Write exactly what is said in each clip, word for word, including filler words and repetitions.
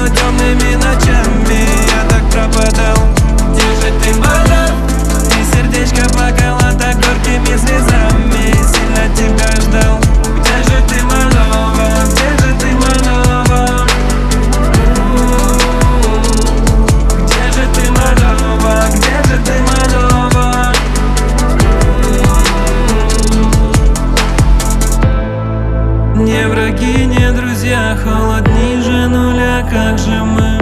давно темными ночами я так пропадал. Где же ты, my love? И сердечко плакало так горькими слезами. Сильно тебя ждал. Где же ты, my love? Где же ты, my love? Где же ты, my love? Где же ты, my love? Не враги, не друзья, холод ниже нуля. Как же мы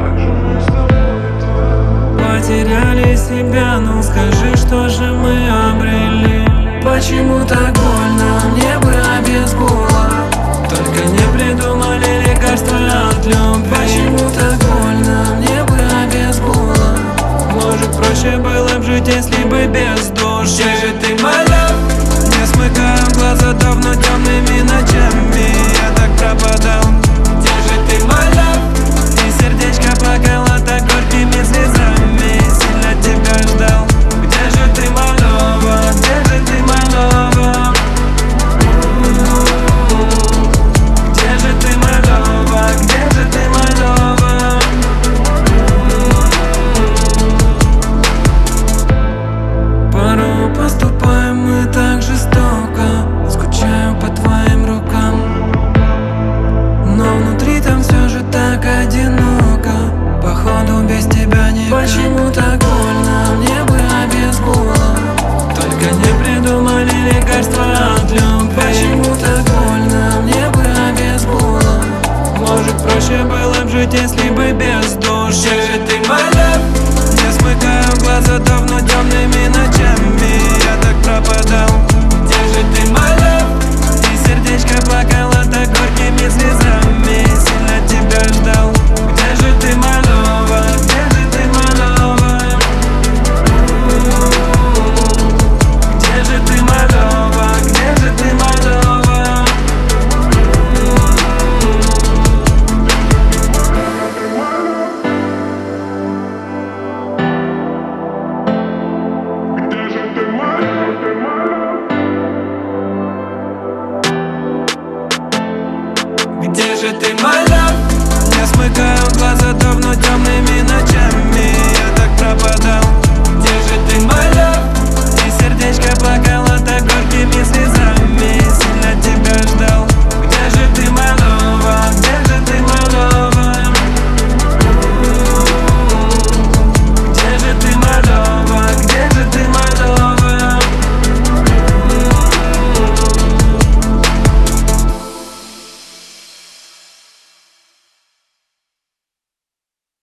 потеряли себя, ну скажи, что же мы обрели? Почему так больно, мне бы обезбола, только не придумали лекарства от любви. Почему так больно, мне бы обезбола, может проще было б жить, если бы без души. Где же ты, my love? Не смыкаю глаза давно темными ночами я так пропадал. Где же ты, my love? И сердечко плакало так горькими слезами. Сильно тебя ждал. Где же ты, my love? Где же ты, my love? Где же ты, my love? Где же ты, my love? Порой поступаем мы так жестоко, скучаю по твоим рукам, но внутри там все же так одиноко. Походу без тебя не. Почему так больно, мне бы обезбола, только не придумали лекарства от любви. Почему так больно, мне бы обезбола, может проще было б жить, если бы без души. Где же ты, my love? Не смыкаю глаза давно темными ночами я так пропадал. Где же ты, my love? И сердечко плакало так горькими слезами. Сильно тебя ждал. Где же ты, my love? Где же ты, my love? Где же ты, my love? Где же ты, my love? Где же ты, my love? Не смыкаю глаза давно темными ночами я так пропадал. Где же ты, my love? И сердечко плакало так горькими слезами. Сильно тебя ждал.